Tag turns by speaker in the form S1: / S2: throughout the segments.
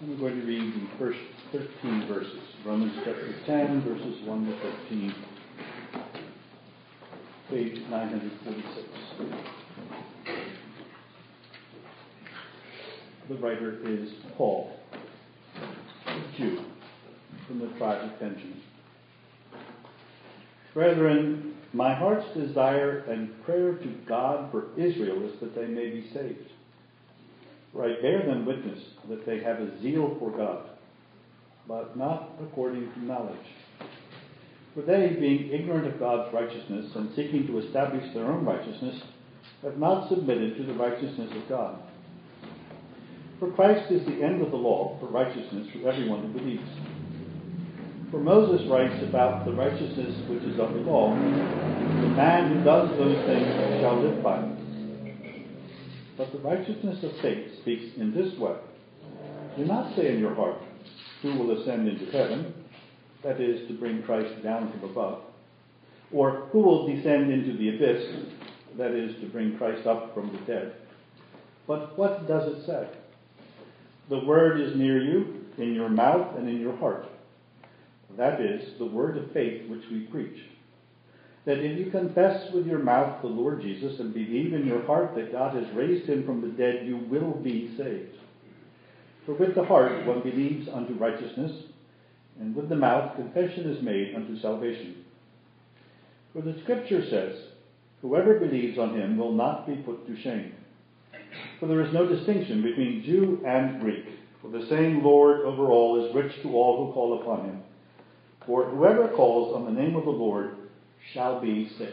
S1: I'm going to read the first 13 verses. Romans chapter 10, verses 1 to 13. Page 946. The writer is Paul, a Jew, from the tribe of Benjamin. Brethren, my heart's desire and prayer to God for Israel is that they may be saved. For I bear them witness that they have a zeal for God, but not according to knowledge. For they, being ignorant of God's righteousness and seeking to establish their own righteousness, have not submitted to the righteousness of God. For Christ is the end of the law for righteousness for everyone who believes. For Moses writes about the righteousness which is of the law, the man who does those things shall live by them. But the righteousness of faith speaks in this way. Do not say in your heart, who will ascend into heaven, that is, to bring Christ down from above, or who will descend into the abyss, that is, to bring Christ up from the dead. But what does it say? The word is near you, in your mouth and in your heart. That is, the word of faith which we preach. That if you confess with your mouth the Lord Jesus and believe in your heart that God has raised him from the dead, you will be saved. For with the heart one believes unto righteousness, and with the mouth confession is made unto salvation. For the Scripture says, whoever believes on him will not be put to shame. For there is no distinction between Jew and Greek, for the same Lord over all is rich to all who call upon him. For whoever calls on the name of the Lord shall be saved.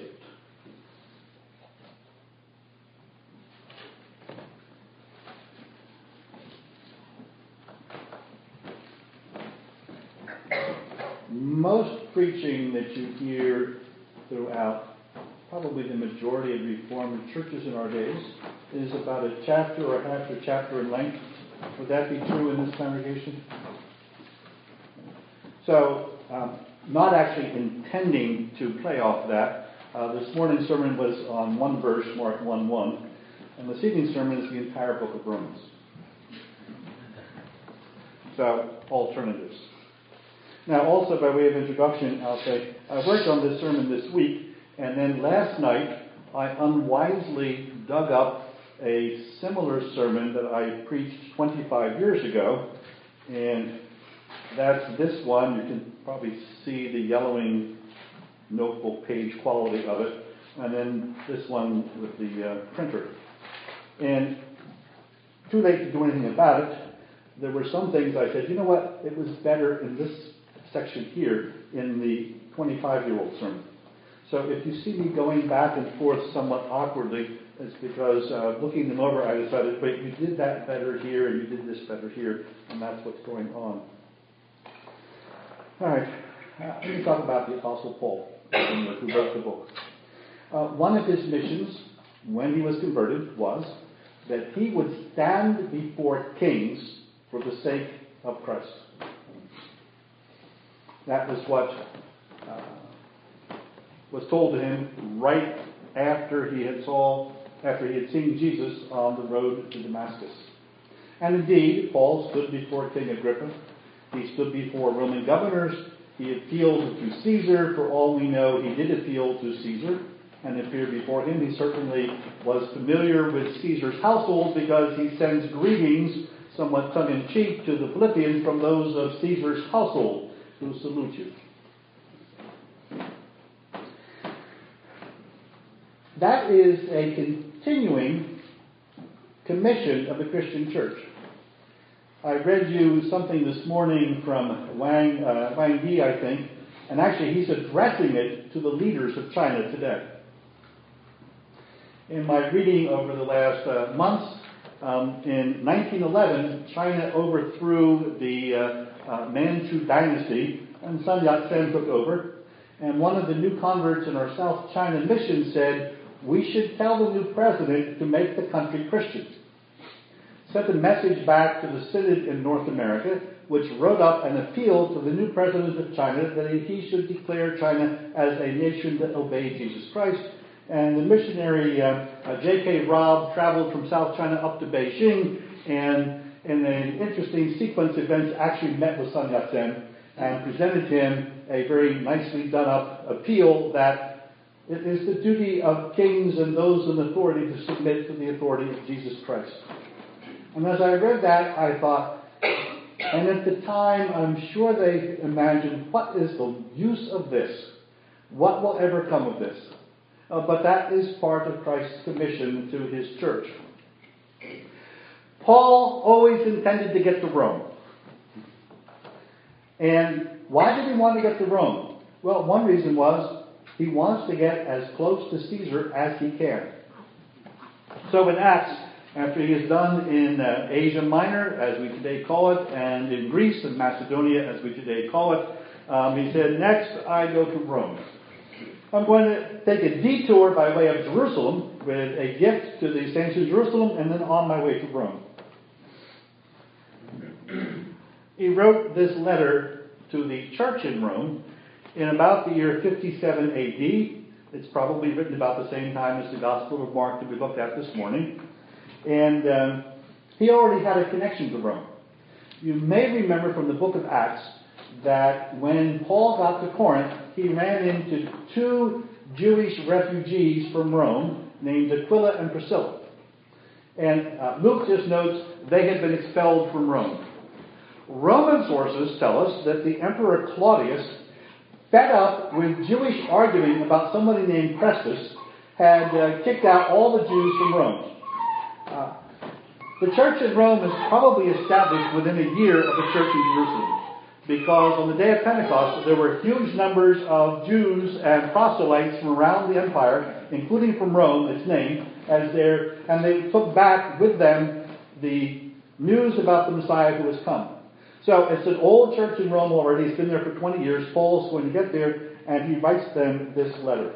S1: Most preaching that you hear throughout probably the majority of Reformed churches in our days is about a chapter or half a chapter in length. Would that be true in this congregation? So, not actually intending to play off that, this morning's sermon was on one verse, Mark 1:1, and this evening's sermon is the entire book of Romans. So, alternatives. Now, also by way of introduction, I'll say, I worked on this sermon this week, and then last night I unwisely dug up a similar sermon that I preached 25 years ago, and that's this one. You can probably see the yellowing notebook page quality of it, and then this one with the printer. And too late to do anything about it. There were some things I said, you know what, it was better in this section here in the 25-year-old sermon. So if you see me going back and forth somewhat awkwardly, it's because looking them over, I decided, wait, you did that better here, and you did this better here, and that's what's going on. All right, let me talk about the Apostle Paul, who wrote the book. One of his missions, when he was converted, was that he would stand before kings for the sake of Christ. That was what was told to him right after he had seen Jesus on the road to Damascus. And indeed, Paul stood before King Agrippa. He stood before Roman governors. He appealed to Caesar. For all we know, he did appeal to Caesar and appear before him. He certainly was familiar with Caesar's household because he sends greetings, somewhat tongue-in-cheek, to the Philippians from those of Caesar's household who salute you. That is a continuing commission of the Christian church. I read you something this morning from Wang Yi, I think, and actually he's addressing it to the leaders of China today. In my reading over the last months, in 1911, China overthrew the Manchu dynasty, and Sun Yat-sen took over. And one of the new converts in our South China mission said, we should tell the new president to make the country Christian. Sent a message back to the Synod in North America, which wrote up an appeal to the new president of China that he should declare China as a nation that obeyed Jesus Christ. And the missionary J.K. Robb traveled from South China up to Beijing, and in an interesting sequence of events, actually met with Sun Yat-sen and presented him a very nicely done up appeal that it is the duty of kings and those in authority to submit to the authority of Jesus Christ. And as I read that, I thought, and at the time, I'm sure they imagined, what is the use of this? What will ever come of this? But that is part of Christ's commission to his church. Paul always intended to get to Rome. And why did he want to get to Rome? Well, one reason was he wants to get as close to Caesar as he can. So in Acts, after he is done in Asia Minor, as we today call it, and in Greece and Macedonia, as we today call it, he said, next I go to Rome. I'm going to take a detour by way of Jerusalem with a gift to the saints of Jerusalem, and then on my way to Rome. He wrote this letter to the church in Rome in about the year 57 AD. It's probably written about the same time as the Gospel of Mark that we looked at this morning. And he already had a connection to Rome. You may remember from the book of Acts that when Paul got to Corinth, he ran into two Jewish refugees from Rome named Aquila and Priscilla. And Luke just notes they had been expelled from Rome. Roman sources tell us that the Emperor Claudius, fed up with Jewish arguing about somebody named Prestus, had kicked out all the Jews from Rome. The church in Rome is probably established within a year of the church in Jerusalem, because on the day of Pentecost there were huge numbers of Jews and proselytes from around the empire, including from Rome, its name, and they took back with them the news about the Messiah who has come. So it's an old church in Rome already. It's been there for 20 years. Paul's going to get there, and he writes them this letter.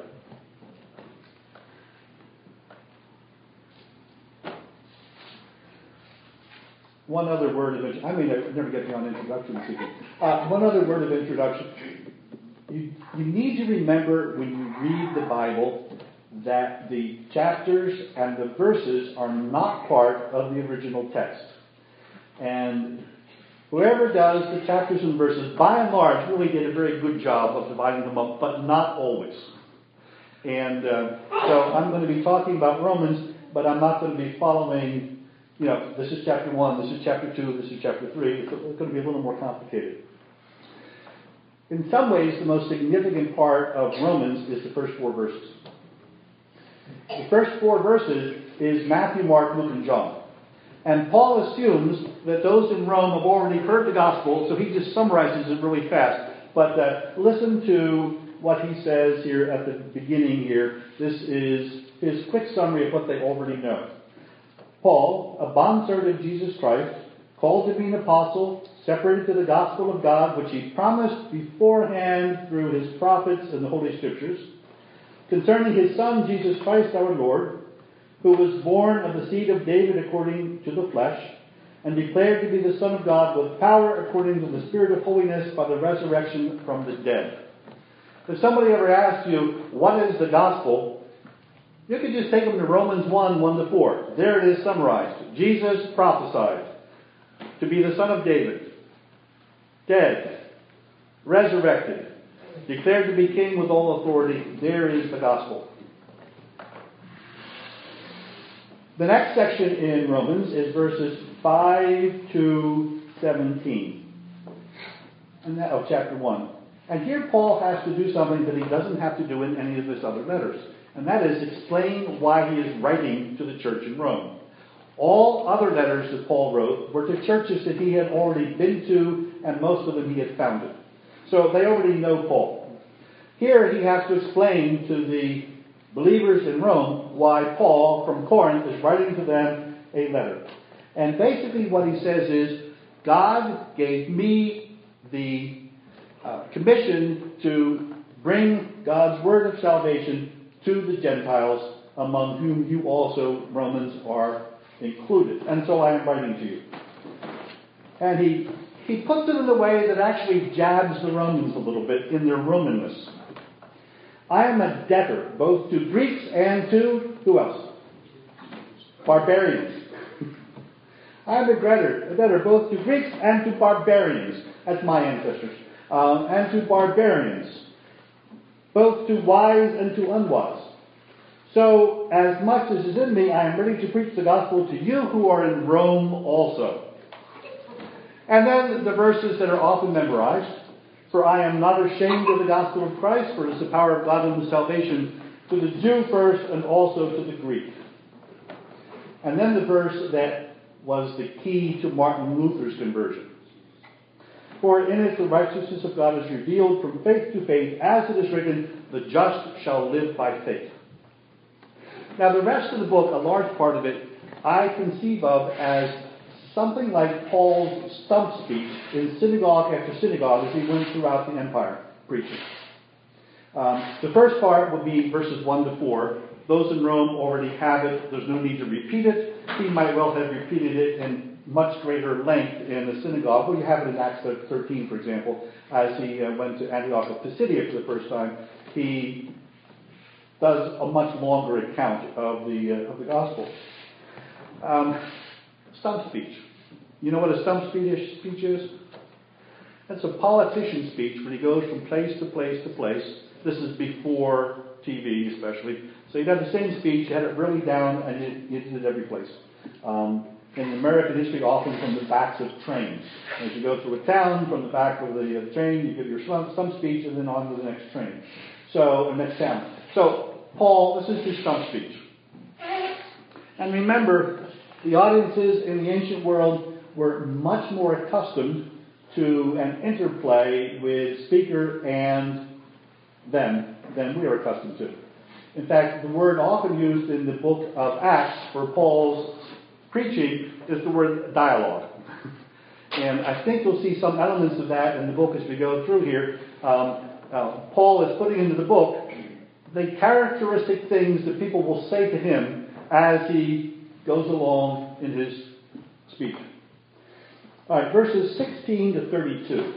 S1: One other word of introduction. I mean, I never get beyond introduction. One other word of introduction. You need to remember when you read the Bible that the chapters and the verses are not part of the original text. And whoever does the chapters and verses, by and large, really did a very good job of dividing them up, but not always. And so I'm going to be talking about Romans, but I'm not going to be following, this is chapter 1, this is chapter 2, this is chapter 3. It's going to be a little more complicated. In some ways, the most significant part of Romans is the first 4 verses. The first 4 verses is Matthew, Mark, Luke, and John. And Paul assumes that those in Rome have already heard the gospel, so he just summarizes it really fast. But listen to what he says here at the beginning here. This is his quick summary of what they already know. Paul, a bondservant of Jesus Christ, called to be an apostle, separated to the gospel of God, which he promised beforehand through his prophets in the Holy Scriptures, concerning his Son, Jesus Christ our Lord, who was born of the seed of David according to the flesh, and declared to be the Son of God with power according to the Spirit of holiness by the resurrection from the dead. If somebody ever asks you, what is the gospel? You could just take them to Romans 1, 1-4. There it is summarized. Jesus prophesied to be the Son of David, dead, resurrected, declared to be king with all authority. There is the gospel. The next section in Romans is verses 5 to 17 of chapter 1. And here Paul has to do something that he doesn't have to do in any of his other letters. And that is explain why he is writing to the church in Rome. All other letters that Paul wrote were to churches that he had already been to, and most of them he had founded. So they already know Paul. Here he has to explain to the believers in Rome why Paul from Corinth is writing to them a letter. And basically what he says is, God gave me the commission to bring God's word of salvation to the Gentiles, among whom you also, Romans, are included. And so I am writing to you. And he puts it in a way that actually jabs the Romans a little bit in their Romanness. I am a debtor, both to Greeks and to, who else? Barbarians. I am a debtor both to Greeks and to barbarians. That's my ancestors. And to barbarians, both to wise and to unwise. So, as much as is in me, I am ready to preach the gospel to you who are in Rome also. And then the verses that are often memorized. For I am not ashamed of the gospel of Christ, for it is the power of God unto salvation to the Jew first and also to the Greek. And then the verse that was the key to Martin Luther's conversion. For in it the righteousness of God is revealed from faith to faith, as it is written, the just shall live by faith. Now the rest of the book, a large part of it, I conceive of as something like Paul's stump speech in synagogue after synagogue as he went throughout the empire preaching. The first part will be verses 1 to 4. Those in Rome already have it. There's no need to repeat it. He might well have repeated it in much greater length in the synagogue. Well, you have it in Acts 13, for example, as he went to Antioch of Pisidia for the first time. He does a much longer account of the gospel. Stump speech. You know what a stump speech is? That's a politician speech when he goes from place to place to place. This is before TV, especially. So you'd have the same speech, you had it really down, and you did it every place. In American history, often from the backs of trains. As you go through a town, from the back of the train, you give your stump speech, and then on to the next train. So, the next town. So, Paul, this is his stump speech. And remember, the audiences in the ancient world were much more accustomed to an interplay with speaker and them than we are accustomed to. In fact, the word often used in the book of Acts for Paul's preaching is the word dialogue. And I think you'll see some elements of that in the book as we go through here. Paul is putting into the book the characteristic things that people will say to him as he goes along in his speech. All right, verses 16 to 32.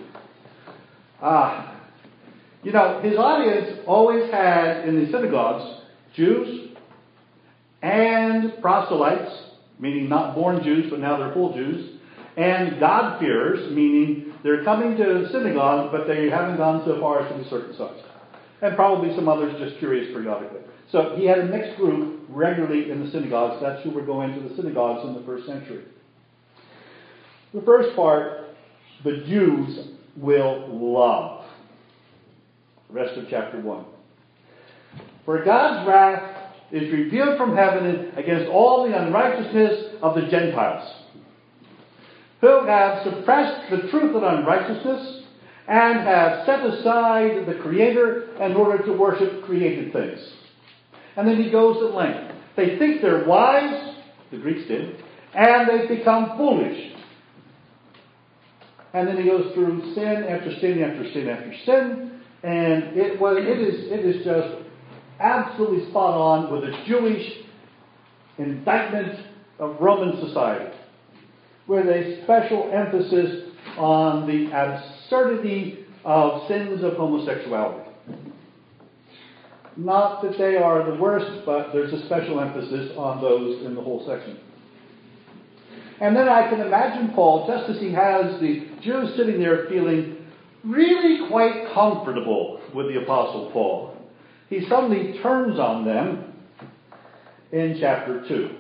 S1: You know, his audience always had in the synagogues Jews and proselytes, meaning not born Jews, but now they're full Jews, and God-fearers, meaning they're coming to synagogue, but they haven't gone so far as to be circumcised. And probably some others just curious periodically. So he had a mixed group regularly in the synagogues. That's who were going to the synagogues in the first century. The first part, the Jews will love. The rest of chapter 1. For God's wrath is revealed from heaven against all the unrighteousness of the Gentiles, who have suppressed the truth of unrighteousness and have set aside the Creator in order to worship created things. And then he goes at length. They think they're wise, the Greeks did, and they become foolish. And then he goes through sin after sin after sin after sin, and it is just absolutely spot on with a Jewish indictment of Roman society, with a special emphasis on the absurdity of sins of homosexuality. Not that they are the worst, but there's a special emphasis on those in the whole section. And then I can imagine Paul, just as he has the Jews sitting there feeling really quite comfortable with the Apostle Paul, he suddenly turns on them in chapter 2.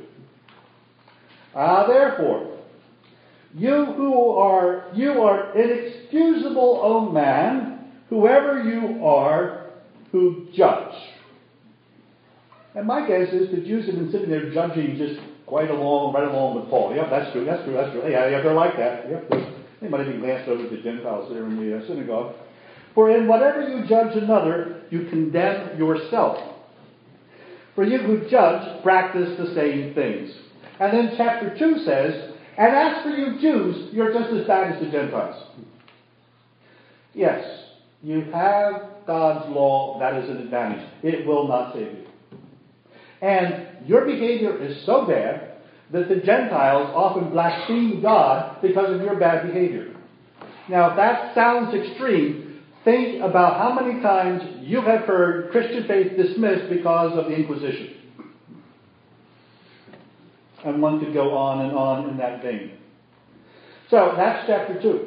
S1: Therefore, you are inexcusable, O man, whoever you are, who judge. And my guess is the Jews have been sitting there judging just right along with Paul. Yep, that's true. Yeah, they're like that. Yep, they might even glance over to the Gentiles there in the synagogue. For in whatever you judge another, you condemn yourself. For you who judge practice the same things. And then chapter 2 says, and as for you Jews, you're just as bad as the Gentiles. Yes, you have God's law. That is an advantage. It will not save you. And your behavior is so bad that the Gentiles often blaspheme God because of your bad behavior. Now, if that sounds extreme, think about how many times you have heard Christian faith dismissed because of the Inquisition. And one could go on and on in that vein. So that's chapter 2.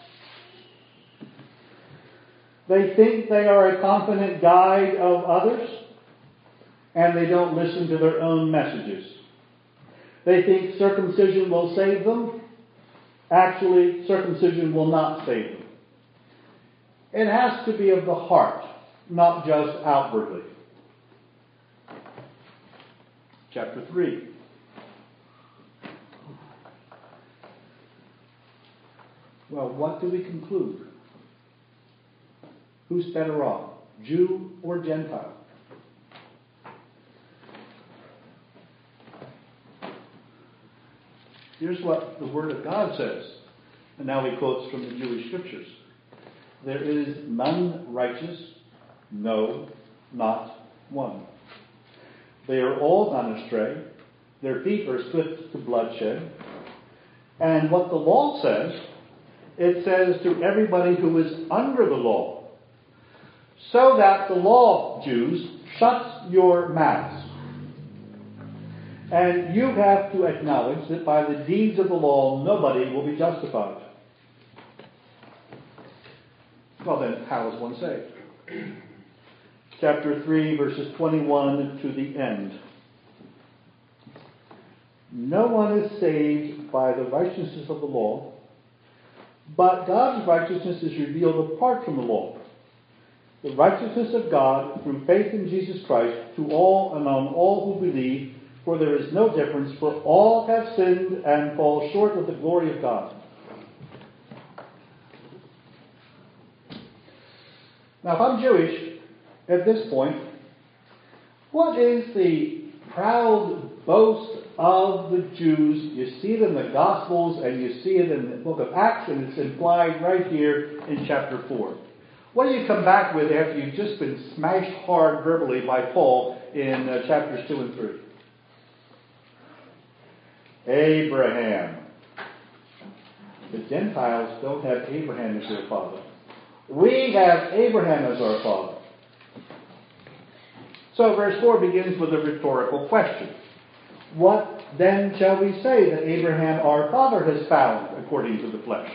S1: They think they are a confident guide of others, and they don't listen to their own messages. They think circumcision will save them. Actually, circumcision will not save them. It has to be of the heart, not just outwardly. Chapter 3. Well, what do we conclude? Who's better off, Jew or Gentile? Here's what the Word of God says. And now he quotes from the Jewish Scriptures. There is none righteous, no, not one. They are all gone astray. Their feet are swift to bloodshed. And what the law says, it says to everybody who is under the law, so that the law, Jews, shuts your mouths. And you have to acknowledge that by the deeds of the law, nobody will be justified. Well then, how is one saved? Chapter 3, verses 21 to the end. No one is saved by the righteousness of the law, but God's righteousness is revealed apart from the law. The righteousness of God through faith in Jesus Christ to all and on all who believe, for there is no difference, for all have sinned and fall short of the glory of God. Now, if I'm Jewish at this point, what is the proud boast of the Jews? You see it in the Gospels and you see it in the book of Acts, and it's implied right here in chapter 4. What do you come back with after you've just been smashed hard verbally by Paul in chapters 2 and 3? Abraham. The Gentiles don't have Abraham as their father. We have Abraham as our father. So verse 4 begins with a rhetorical question. What then shall we say that Abraham our father has found according to the flesh?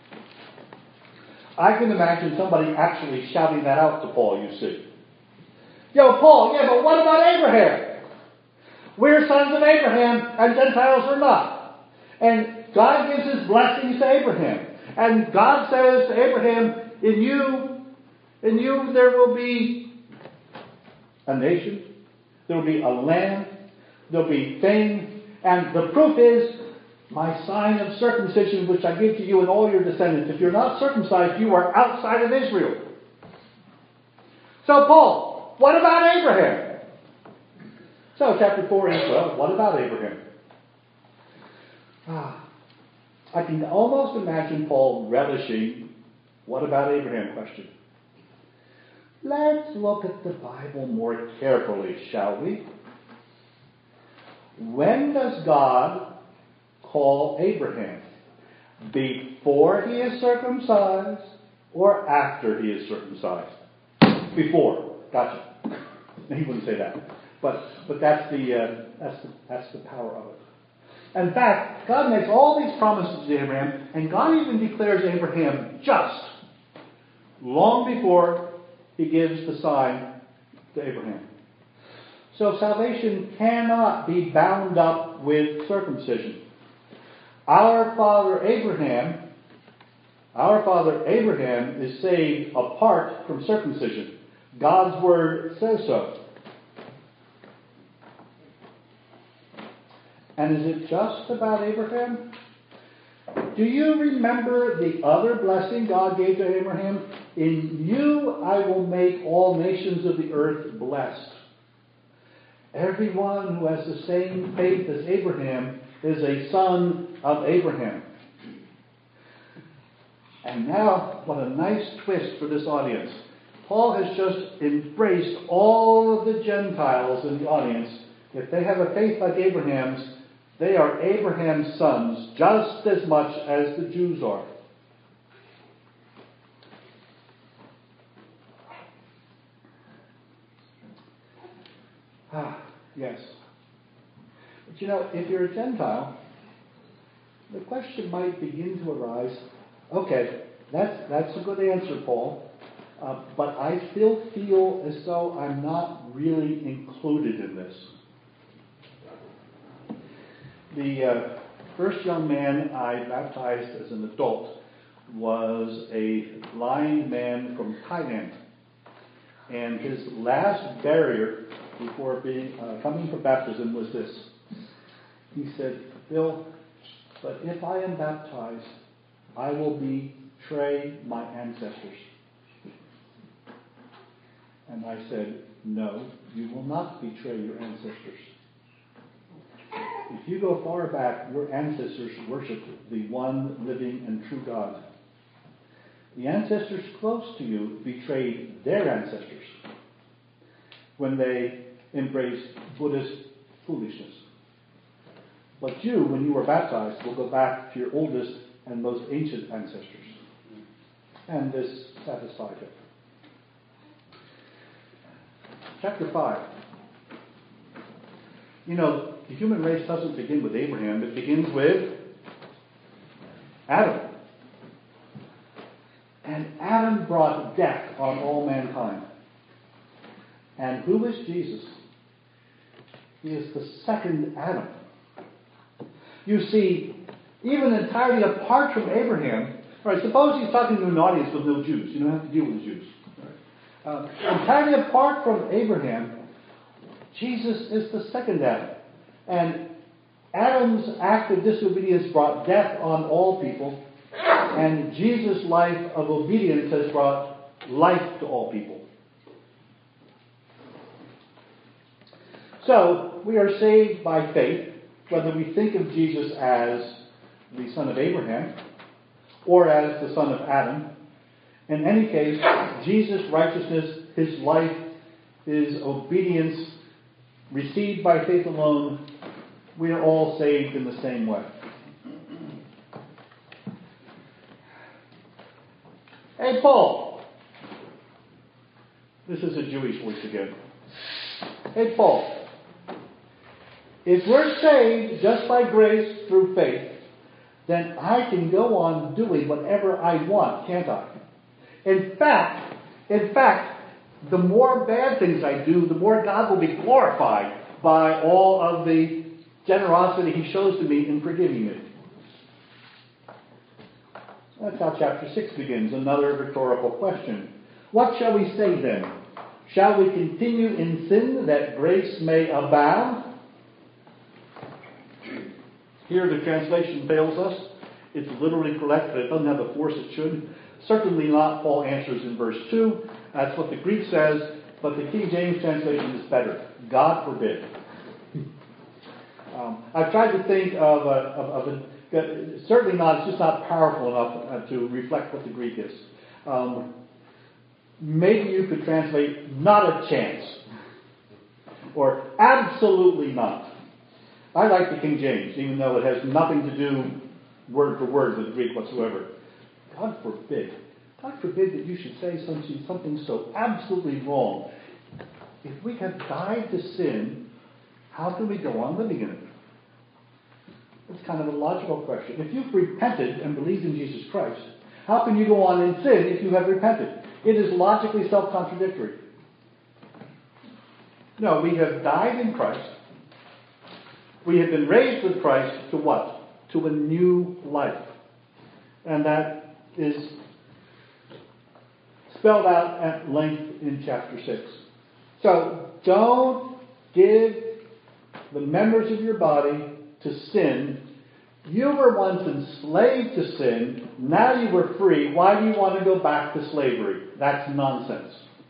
S1: I can imagine somebody actually shouting that out to Paul, you see. Yo, Paul, yeah, but what about Abraham? We're sons of Abraham, and Gentiles are not. And God gives his blessings to Abraham. And God says to Abraham, in you there will be a nation, there will be a land, there will be fame, and the proof is my sign of circumcision, which I give to you and all your descendants. If you're not circumcised, you are outside of Israel. So, Paul, what about Abraham? So, chapter 4 is, well, what about Abraham? I can almost imagine Paul relishing, what about Abraham question. Let's look at the Bible more carefully, shall we? When does God call Abraham? Before he is circumcised or after he is circumcised? Before. Gotcha. He wouldn't say that. But that's the power of it. In fact, God makes all these promises to Abraham, and God even declares Abraham just long before he gives the sign to Abraham. So salvation cannot be bound up with circumcision. Our father Abraham is saved apart from circumcision. God's word says so. And is it just about Abraham? Do you remember the other blessing God gave to Abraham? In you I will make all nations of the earth blessed. Everyone who has the same faith as Abraham is a son of Abraham. And now, what a nice twist for this audience. Paul has just embraced all of the Gentiles in the audience. If they have a faith like Abraham's, they are Abraham's sons just as much as the Jews are. Yes. But if you're a Gentile, the question might begin to arise, okay, that's a good answer, Paul, but I still feel as though I'm not really included in this. The first young man I baptized as an adult was a blind man from Thailand. And his last barrier before coming for baptism was this. He said, Bill, but if I am baptized, I will betray my ancestors. And I said, no, you will not betray your ancestors. If you go far back, your ancestors worshiped the one living and true God. The ancestors close to you betrayed their ancestors when they embraced Buddhist foolishness. But you, when you were baptized, will go back to your oldest and most ancient ancestors. And this satisfied him. Chapter 5. The human race doesn't begin with Abraham. It begins with Adam. And Adam brought death on all mankind. And who is Jesus? He is the second Adam. You see, even entirely apart from Abraham, right, suppose he's talking to an audience with no Jews. You don't have to deal with the Jews. Right? Entirely apart from Abraham, Jesus is the second Adam. And Adam's act of disobedience brought death on all people, and Jesus' life of obedience has brought life to all people. So, we are saved by faith, whether we think of Jesus as the son of Abraham or as the son of Adam. In any case, Jesus' righteousness, his life, his obedience, received by faith alone, we are all saved in the same way. Hey, Paul. This is a Jewish voice again. Hey, Paul. If we're saved just by grace through faith, then I can go on doing whatever I want, can't I? In fact, the more bad things I do, the more God will be glorified by all of the generosity he shows to me in forgiving me. That's how chapter 6 begins, another rhetorical question. What shall we say then? Shall we continue in sin that grace may abound? Here the translation fails us. It's literally correct, but it doesn't have the force it should. Certainly not, Paul answers in verse 2. That's what the Greek says, but the King James translation is better. God forbid. I've tried to think of certainly not, it's just not powerful enough to reflect what the Greek is. Maybe you could translate, not a chance. Or absolutely not. I like the King James, even though it has nothing to do word for word with Greek whatsoever. God forbid. God forbid that you should say something so absolutely wrong. If we have died to sin, how can we go on living in it? It's kind of a logical question. If you've repented and believed in Jesus Christ, how can you go on in sin if you have repented? It is logically self-contradictory. No, we have died in Christ. We have been raised with Christ to what? To a new life. And that is spelled out at length in chapter 6. So, don't give the members of your body to sin. You were once enslaved to sin. Now you were free. Why do you want to go back to slavery? That's nonsense.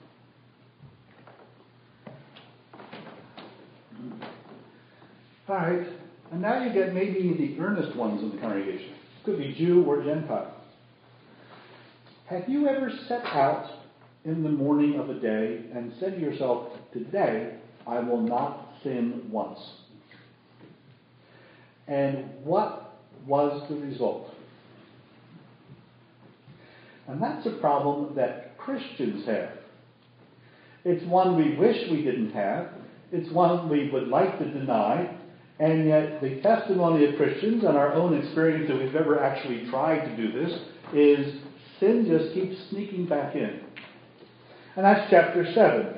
S1: All right. And now you get maybe the earnest ones in the congregation. Could be Jew or Gentile. Have you ever set out in the morning of a day and said to yourself, today I will not sin once? And what was the result? And that's a problem that Christians have. It's one we wish we didn't have. It's one we would like to deny. And yet the testimony of Christians and our own experience, if we've ever actually tried to do this, is sin just keeps sneaking back in. And that's chapter 7.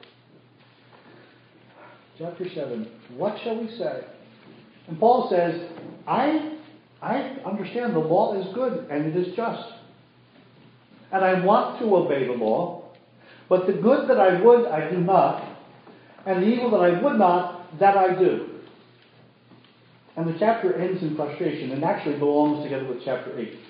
S1: Chapter 7. What shall we say? And Paul says, I understand the law is good and it is just. And I want to obey the law. But the good that I would, I do not. And the evil that I would not, that I do. And the chapter ends in frustration and actually belongs together with chapter 8.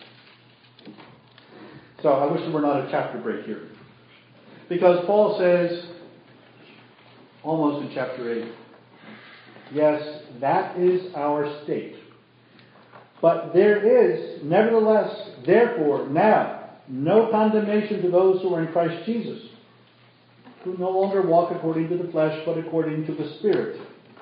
S1: So I wish there were not a chapter break here. Because Paul says, almost in chapter 8, yes, that is our state. But there is, nevertheless, therefore, now, no condemnation to those who are in Christ Jesus, who no longer walk according to the flesh, but according to the Spirit.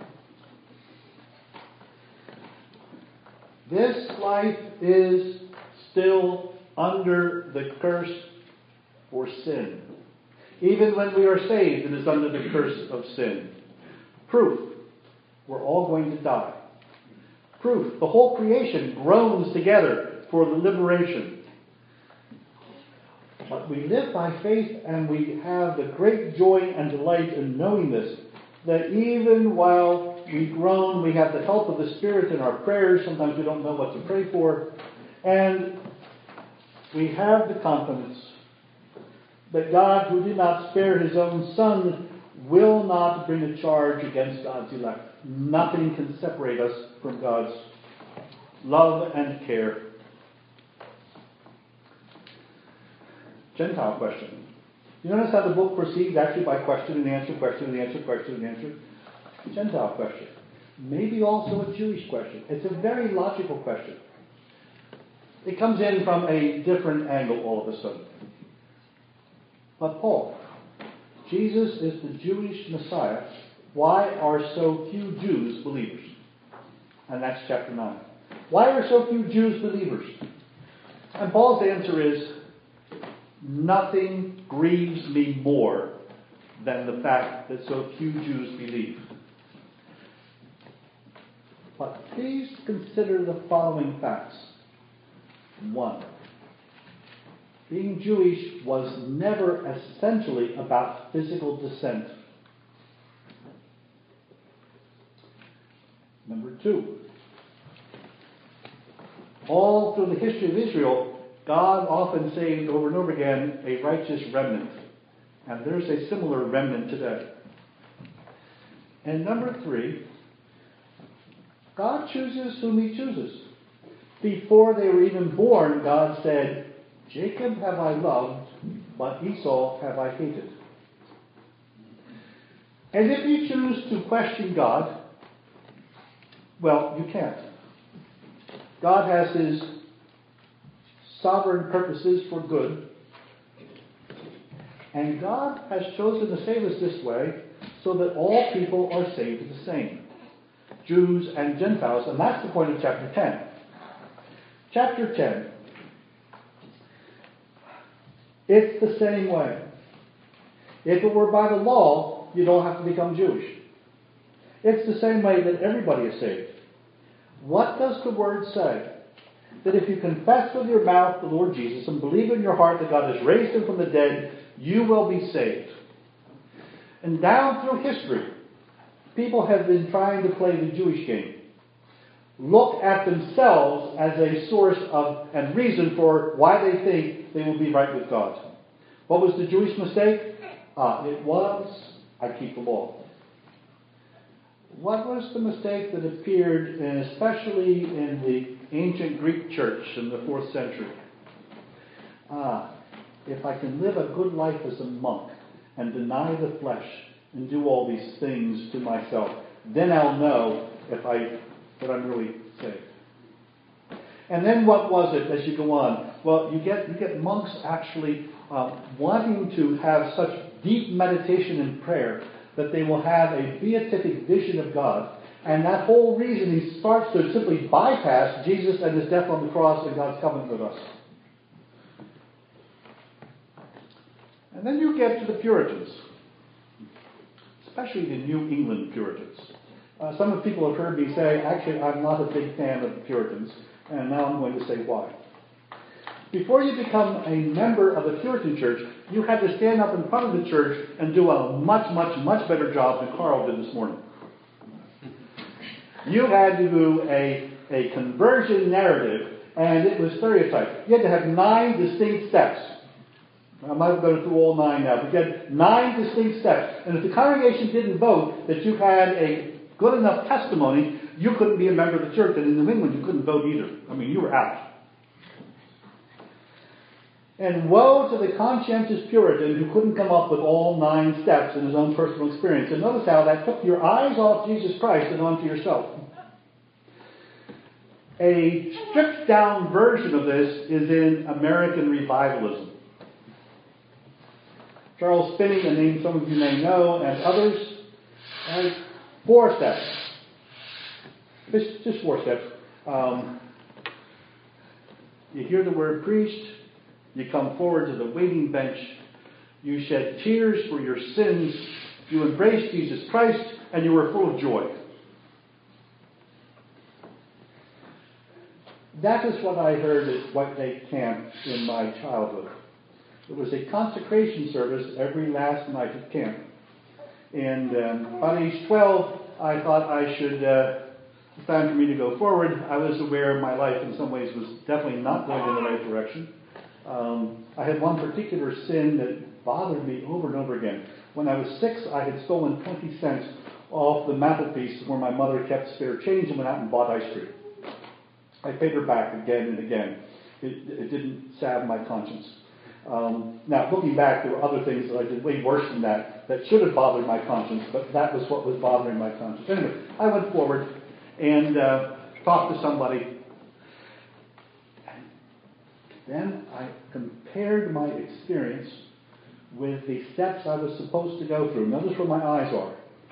S1: This life is still under the curse for sin. Even when we are saved, it is under the curse of sin. Proof, we're all going to die. Proof, the whole creation groans together for the liberation. But we live by faith, and we have the great joy and delight in knowing this, that even while we groan, we have the help of the Spirit in our prayers. Sometimes we don't know what to pray for. And we have the confidence that God, who did not spare his own Son, will not bring a charge against God's elect. Nothing can separate us from God's love and care. Gentile question. You notice how the book proceeds actually by question and answer, question and answer, question and answer? Gentile question. Maybe also a Jewish question. It's a very logical question. It comes in from a different angle all of a sudden. But Paul, Jesus is the Jewish Messiah. Why are so few Jews believers? And that's chapter 9. Why are so few Jews believers? And Paul's answer is, nothing grieves me more than the fact that so few Jews believe. But please consider the following facts. 1. Being Jewish was never essentially about physical descent. Number 2. All through the history of Israel, God often saved over and over again a righteous remnant. And there's a similar remnant today. And number 3, God chooses whom he chooses. Before they were even born, God said, Jacob have I loved, but Esau have I hated. And if you choose to question God, well, you can't. God has his sovereign purposes for good. And God has chosen to save us this way so that all people are saved the same. Jews and Gentiles. And that's the point of chapter 10. Chapter 10. It's the same way. If it were by the law, you don't have to become Jewish. It's the same way that everybody is saved. What does the word say? That if you confess with your mouth the Lord Jesus and believe in your heart that God has raised him from the dead, you will be saved. And down through history, people have been trying to play the Jewish game. Look at themselves as a source of and reason for why they think they will be right with God. What was the Jewish mistake? It was, I keep the law. What was the mistake that appeared, especially in the ancient Greek church in the 4th century? If I can live a good life as a monk and deny the flesh and do all these things to myself, then I'll know that I'm really saved. And then what was it as you go on? Well, you get monks actually wanting to have such deep meditation and prayer that they will have a beatific vision of God. And that whole reason he starts to simply bypass Jesus and his death on the cross and God's covenant with us. And then you get to the Puritans, especially the New England Puritans. Some of the people have heard me say, actually, I'm not a big fan of the Puritans, and now I'm going to say why. Before you become a member of a Puritan church, you had to stand up in front of the church and do a much, much, much better job than Carl did this morning. You had to do a conversion narrative, and it was stereotyped. You had to have 9 distinct steps. I'm not going through all 9 now, but you had 9 distinct steps. And if the congregation didn't vote that you had a good enough testimony, you couldn't be a member of the church. And in New England, you couldn't vote either. I mean, you were out. And woe to the conscientious Puritan who couldn't come up with all 9 steps in his own personal experience. And notice how that took your eyes off Jesus Christ and onto yourself. A stripped down version of this is in American revivalism. Charles Finney, a name some of you may know, and others, 4 steps. Just 4 steps. You hear the word preached. You come forward to the waiting bench. You shed tears for your sins. You embrace Jesus Christ, and you were full of joy. That is what I heard at White Lake Camp in my childhood. It was a consecration service every last night at camp. And on age 12, I thought I should, it's time for me to go forward. I was aware my life in some ways was definitely not going in the right direction. I had one particular sin that bothered me over and over again. When I was 6, I had stolen 20 cents off the mantelpiece where my mother kept spare change and went out and bought ice cream. I paid her back again and again. It didn't salve my conscience. Now, looking back, there were other things that I did way worse than that should have bothered my conscience, but that was what was bothering my conscience. Anyway, I went forward and talked to somebody. Then I compared my experience with the steps I was supposed to go through. Notice where my eyes are.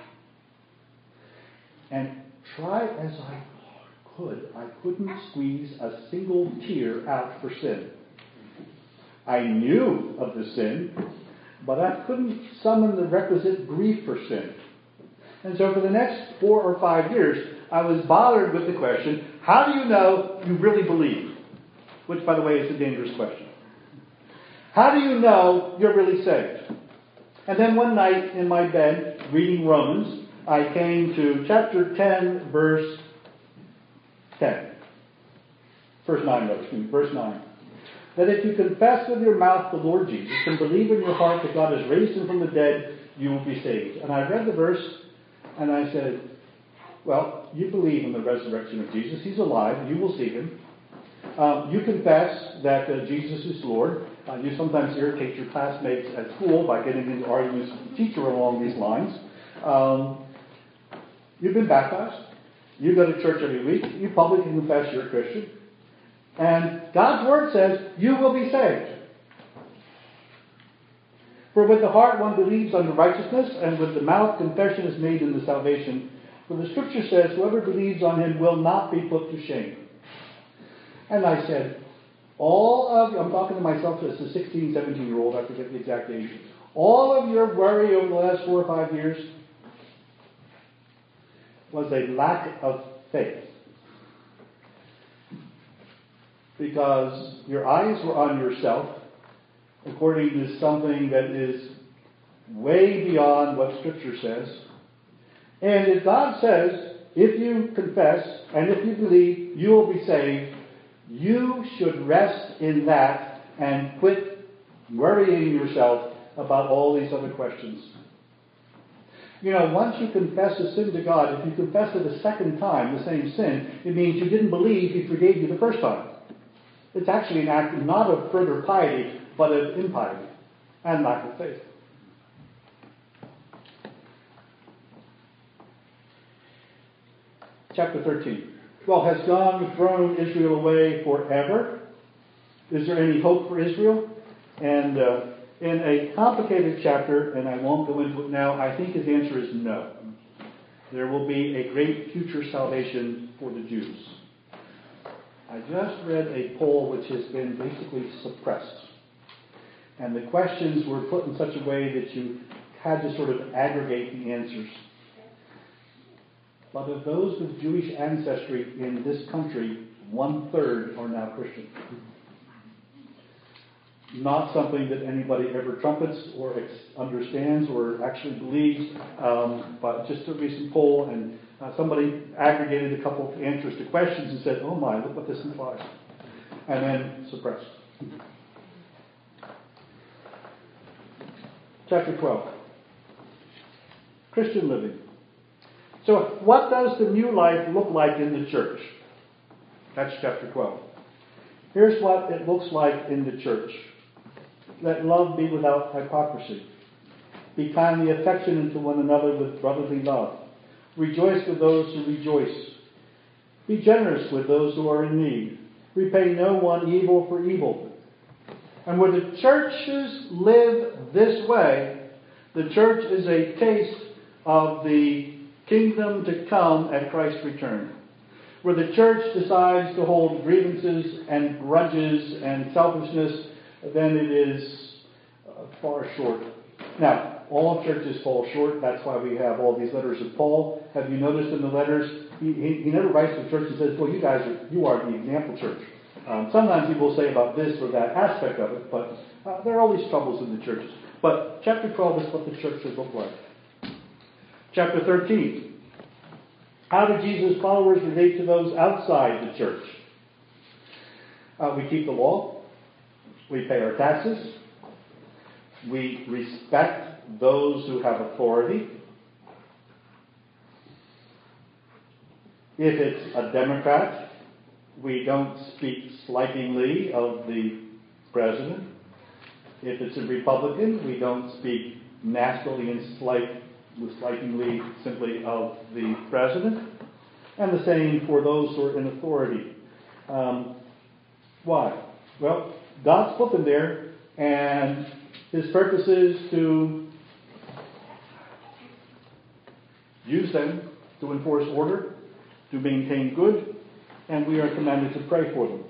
S1: And try as I could, I couldn't squeeze a single tear out for sin. I knew of the sin, but I couldn't summon the requisite grief for sin. And so for the next 4 or 5 years, I was bothered with the question, how do you know you really believe? Which, by the way, is a dangerous question. How do you know you're really saved? And then one night in my bed, reading Romans, I came to chapter 10, verse 10. Verse 9, verse 9. That if you confess with your mouth the Lord Jesus and believe in your heart that God has raised him from the dead, you will be saved. And I read the verse and I said, well, you believe in the resurrection of Jesus. He's alive. You will see him. You confess that Jesus is Lord. You sometimes irritate your classmates at school by getting into arguments with the teacher along these lines. You've been baptized. You go to church every week. You publicly confess you're a Christian. And God's Word says you will be saved. For with the heart one believes unto righteousness, and with the mouth confession is made unto salvation. For the Scripture says, whoever believes on him will not be put to shame. And I said, I'm talking to myself as a 16, 17-year-old, I forget the exact age. All of your worry over the last 4 or 5 years was a lack of faith. Because your eyes were on yourself, according to something that is way beyond what Scripture says. And if God says, if you confess and if you believe, you will be saved, you should rest in that and quit worrying yourself about all these other questions. You know, once you confess a sin to God, if you confess it a second time, the same sin, it means you didn't believe He forgave you the first time. It's actually an act not of further piety, but of impiety and lack of faith. Chapter 13. Well, has God thrown Israel away forever? Is there any hope for Israel? And in a complicated chapter, and I won't go into it now, I think his answer is no. There will be a great future salvation for the Jews. I just read a poll which has been basically suppressed. And the questions were put in such a way that you had to sort of aggregate the answers. But of those with Jewish ancestry in this country, 1/3 are now Christian. Not something that anybody ever trumpets or understands or actually believes, but just a recent poll, and somebody aggregated a couple of answers to questions and said, "Oh my, look what this implies," and then suppressed. Chapter 12. Christian living. So what does the new life look like in the church? That's chapter 12. Here's what it looks like in the church. Let love be without hypocrisy. Be kindly affectionate to one another with brotherly love. Rejoice with those who rejoice. Be generous with those who are in need. Repay no one evil for evil. And where the churches live this way, the church is a taste of the kingdom to come at Christ's return. Where the church decides to hold grievances and grudges and selfishness, then it is far short. Now, all churches fall short. That's why we have all these letters of Paul. Have you noticed in the letters, he never writes to the church and says, "Well, you are the example church." Sometimes he will say about this or that aspect of it, but there are all these troubles in the churches. But chapter 12 is what the church should look like. Chapter 13. How do Jesus' followers relate to those outside the church? We keep the law. We pay our taxes. We respect those who have authority. If it's a Democrat, we don't speak slightingly of the president. If it's a Republican, we don't speak nastily and slightingly simply of the president. And the same for those who are in authority. Why? Well, God's put them there, and His purpose is to use them to enforce order, to maintain good, and we are commanded to pray for them.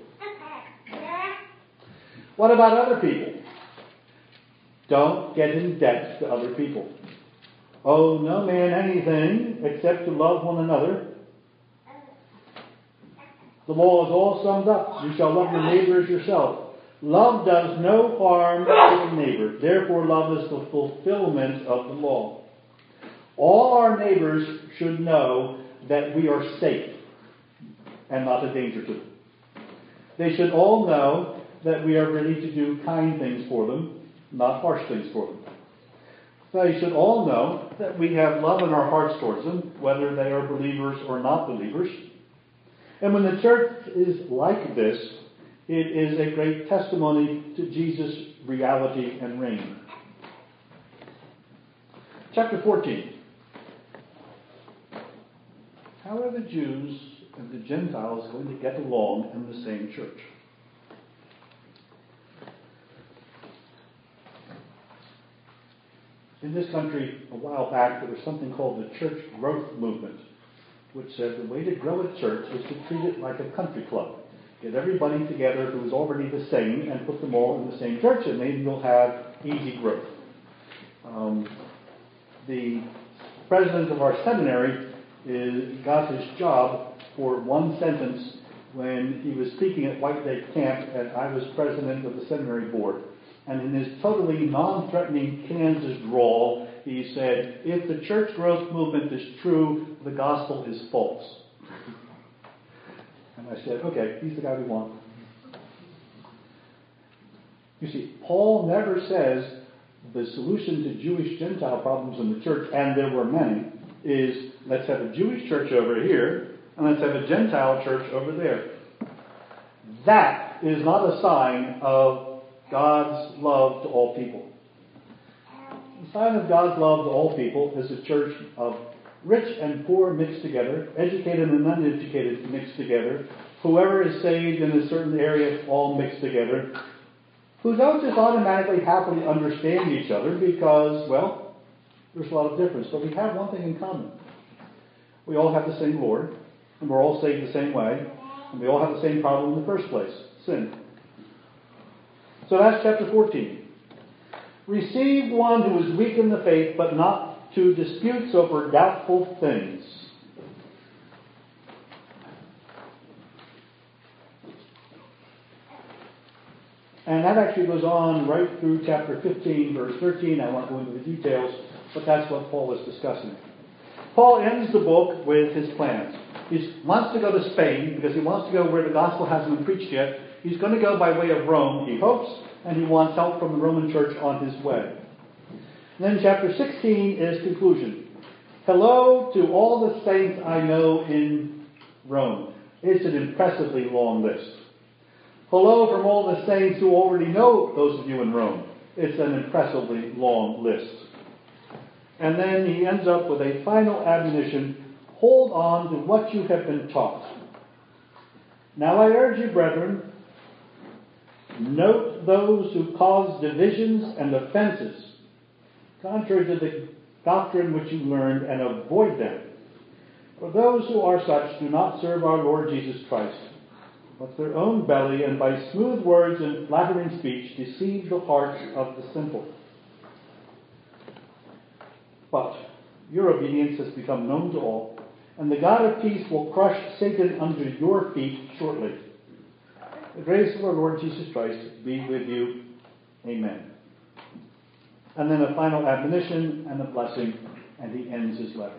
S1: What about other people? Don't get in debt to other people. Owe no man anything except to love one another. The law is all summed up. You shall love your neighbor as yourself. Love does no harm to the neighbor. Therefore, love is the fulfillment of the law. All our neighbors should know that we are safe and not a danger to them. They should all know that we are ready to do kind things for them, not harsh things for them. They should all know that we have love in our hearts towards them, whether they are believers or not believers. And when the church is like this, it is a great testimony to Jesus' reality and reign. Chapter 14. How are the Jews and the Gentiles going to get along in the same church? In this country, a while back, there was something called the church growth movement, which said the way to grow a church is to treat it like a country club. Get everybody together who is already the same and put them all in the same church, and maybe you'll have easy growth. The president of our seminary got his job for one sentence when he was speaking at White Lake Camp, and I was president of the seminary board. And in his totally non-threatening Kansas drawl, he said, "If the church growth movement is true, the gospel is false." And I said, okay, he's the guy we want. You see, Paul never says the solution to Jewish-Gentile problems in the church, and there were many, is let's have a Jewish church over here, and let's have a Gentile church over there. That is not a sign of God's love to all people. The sign of God's love to all people is a church of rich and poor mixed together, educated and uneducated mixed together, whoever is saved in a certain area all mixed together, who don't just automatically happily understand each other because, well, there's a lot of difference. But we have one thing in common. We all have the same Lord, and we're all saved the same way, and we all have the same problem in the first place, sin. So that's chapter 14. Receive one who is weak in the faith, but not to disputes over doubtful things. And that actually goes on right through chapter 15, verse 13. I won't go into the details, but that's what Paul is discussing. Paul ends the book with his plans. He wants to go to Spain because he wants to go where the gospel hasn't been preached yet. He's going to go by way of Rome, he hopes, and he wants help from the Roman church on his way. And then chapter 16 is conclusion. Hello to all the saints I know in Rome. It's an impressively long list. Hello from all the saints who already know those of you in Rome. It's an impressively long list. And then he ends up with a final admonition. Hold on to what you have been taught. Now I urge you, brethren, note those who cause divisions and offenses, contrary to the doctrine which you learned, and avoid them. For those who are such do not serve our Lord Jesus Christ, but their own belly, and by smooth words and flattering speech deceive the hearts of the simple. But your obedience has become known to all, and the God of peace will crush Satan under your feet shortly. The grace of our Lord Jesus Christ be with you. Amen. And then a final admonition and a blessing, and he ends his letter.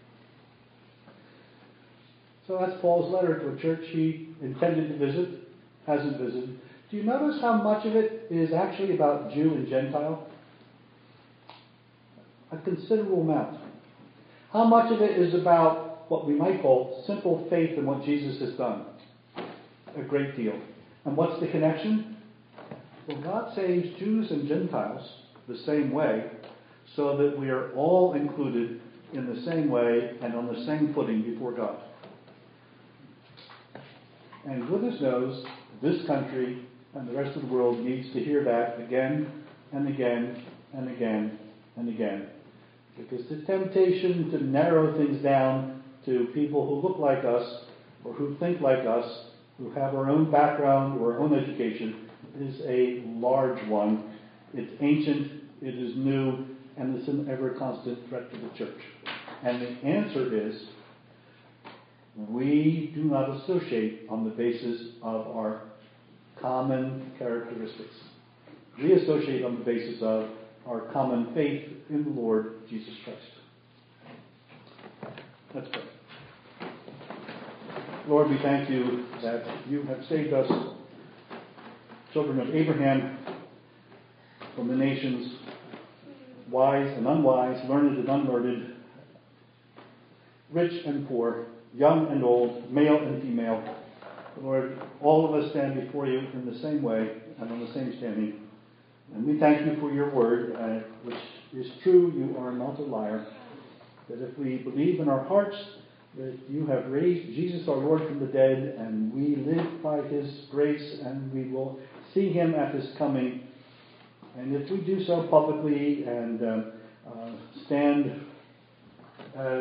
S1: So that's Paul's letter to a church he intended to visit, hasn't visited. Do you notice how much of it is actually about Jew and Gentile? A considerable amount. How much of it is about what we might call simple faith in what Jesus has done? A great deal. And what's the connection? Well, God saves Jews and Gentiles the same way, so that we are all included in the same way and on the same footing before God. And goodness knows, this country and the rest of the world needs to hear that again and again and again and again. Because the temptation to narrow things down to people who look like us or who think like us, who have our own background or our own education, is a large one. It's ancient, it is new, and it's an ever-constant threat to the church. And the answer is, we do not associate on the basis of our common characteristics. We associate on the basis of our common faith in the Lord Jesus Christ. Let's pray. Lord, we thank you that you have saved us, children of Abraham, from the nations, wise and unwise, learned and unlearned, rich and poor, young and old, male and female. Lord, all of us stand before you in the same way and on the same standing. And we thank you for your word, which is true. You are not a liar. That if we believe in our hearts that you have raised Jesus our Lord from the dead, and we live by his grace, and we will see him at his coming. And if we do so publicly and stand